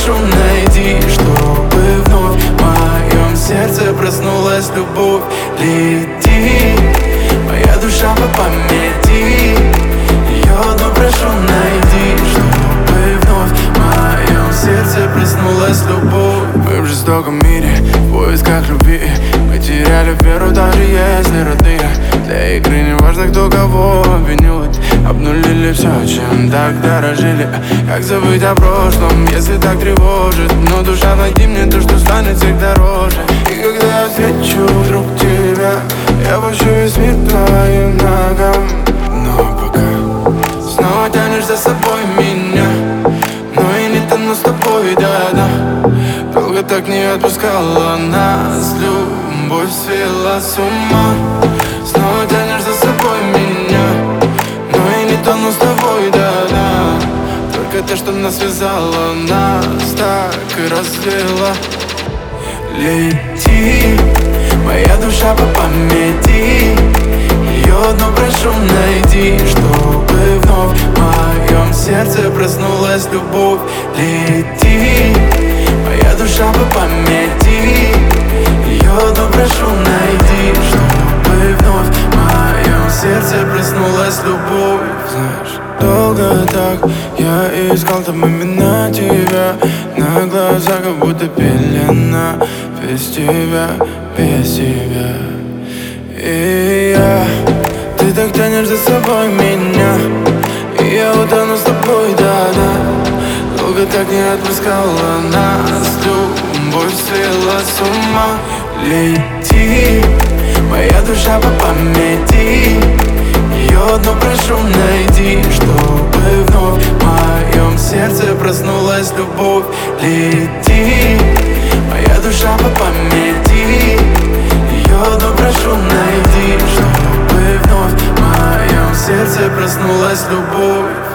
прошу, найди, чтобы вновь в моем сердце проснулась любовь. Лети, моя душа по памяти, ее одну прошу, найди, чтобы вновь в моем сердце проснулась любовь. Мы в жестоком мире, в поисках любви, мы теряли веру, даже если родные. Для игры не важно, кто кого обвинил, обнулили все, чем так дорожили. Как забыть о прошлом, если так тревожит? Но душа, найди мне то, что станет всех дороже. И когда я встречу вдруг тебя, я пущу весь мир твоим ногам. Но пока снова тянешь за собой меня, но и не тону с тобой, да-да. Долго так не отпускала нас, любовь свела с ума. Снова тянешь за собой меня, но и не тону с тобой, да-да. Только то, что нас связало, нас так и развела. Лети, моя душа по памяти, ее одну прошу, найди, чтобы вновь в моем сердце проснулась любовь. Лети, моя душа по памяти, ее одну прошу, найди, чтобы вновь в моем сердце проснулась любовь. Знаешь, долго так я искал там именно тебя, на глазах как будто пелена. Без тебя, без тебя. И ты так тянешь за собой меня, и я утону с тобой, да-да. Долго так не отпускала нас, любовь свела с ума. Лети, моя душа по памяти, ее одну прошу, найди, чтобы вновь в моем сердце проснулась любовь. Лети, моя душа по памяти, ее одну прошу, найди, чтобы вновь в моем сердце проснулась любовь.